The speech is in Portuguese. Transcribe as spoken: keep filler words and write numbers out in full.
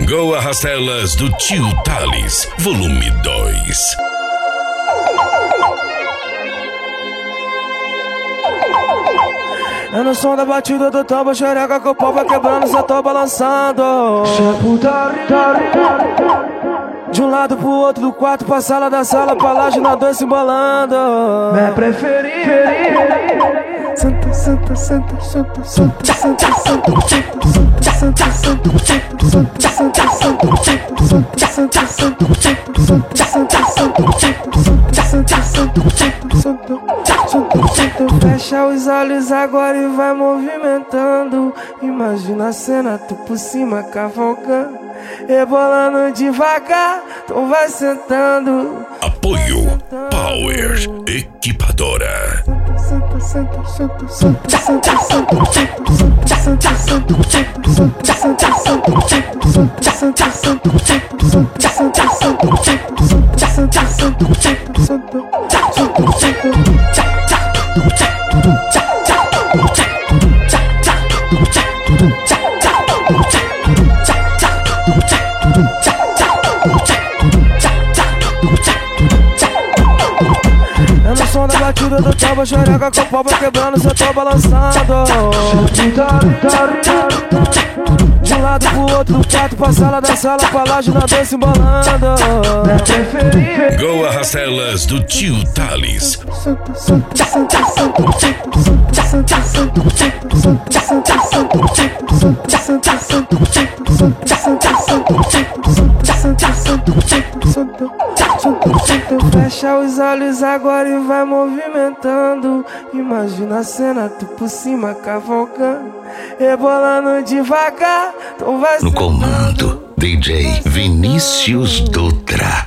Goa Rastelas do Tio Thales, volume dois. É no som da batida do tambo, xereca que o pau vai quebrando, cê tô balançando. De um lado pro outro, do quarto pra sala, da sala pra laje, na dois se embolando. Minha preferida. Santa, santa, santa, santa, santa, santa, santa, fecha os olhos agora e vai movimentando. Imagina a cena, tu por cima cavalcando, rebolando devagar, tu vai sentando. Apoio Power Equipadora. Santa, santa, santa, santa, santa, santa, é no som da batida do tambo, xereca com o pau vai quebrando, cê tô balançando. De um lado pro outro, do quarto pra sala, da sala pra laje, na dois se embolando. Goa Rastelas do Tio Thales. Santa, santa, santa, santa, santa, santa, fecha os olhos agora e vai movimentando. Imagina a cena, tu por cima cavalcando, rebolando devagar, tu vai no comando, D J Vinícius Dutra.